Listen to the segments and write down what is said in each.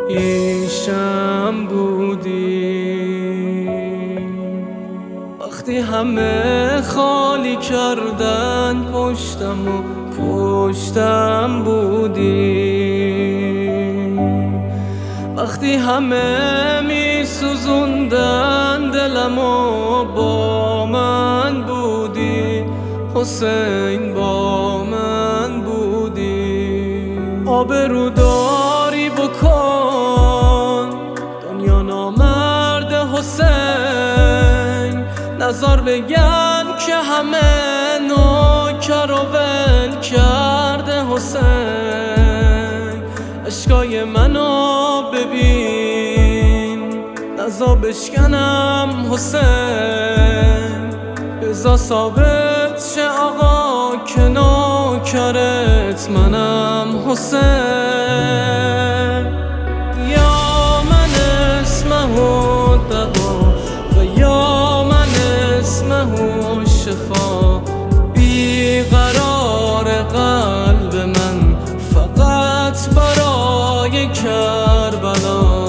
پیشم بودی وقتی همه خالی کردن پشتم بودی وقتی همه می سوزوندن دلمو با من بودی حسین با من بودی آبروداری بکن دنیا نامرد حسین نزار بگن که همه نوکر و ول کرده حسین اشکای منو ببین نزا بشکنم حسین بزا ثابت شه آقا که نوکرت منم حسین یا من اسمه دوا و یا من اسمه شفا بیقرار قلب من فقط برای کربلا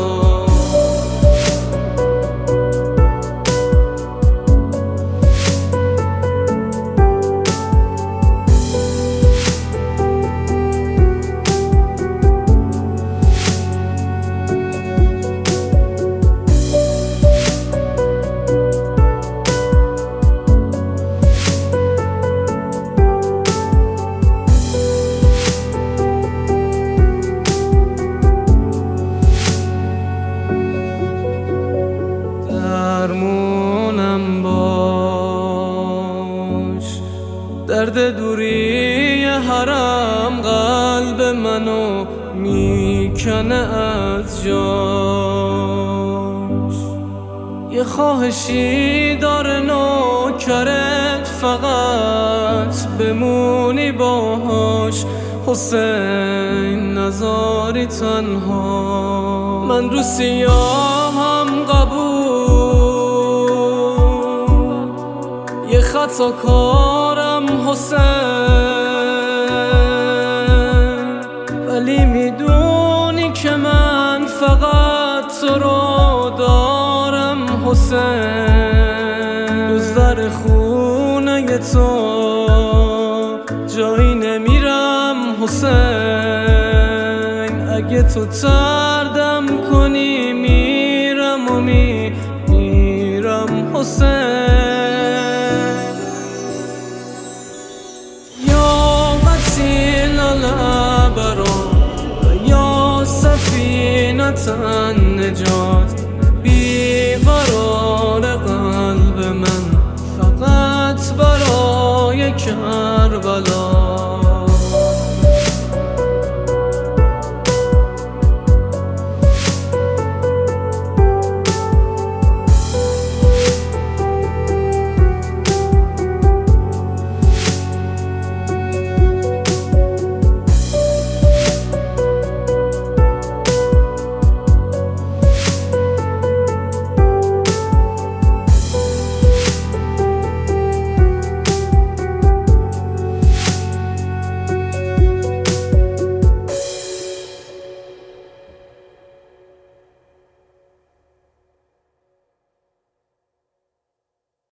درمونم باش درد دوری حرم قلب منو میکنه از جاش یه خواهشی داره نوکرت فقط بمونی باهاش حسین نذاری تنها من رو سیاهم قبول یه خطا کارم حسین ولی میدونی که من فقط تو رو دارم حسین روز در خونه تو جایی نمیرم حسین اگه تو تردم کنی میرم و میرم حسین یا قتیل الابرار و یا سفینة النجات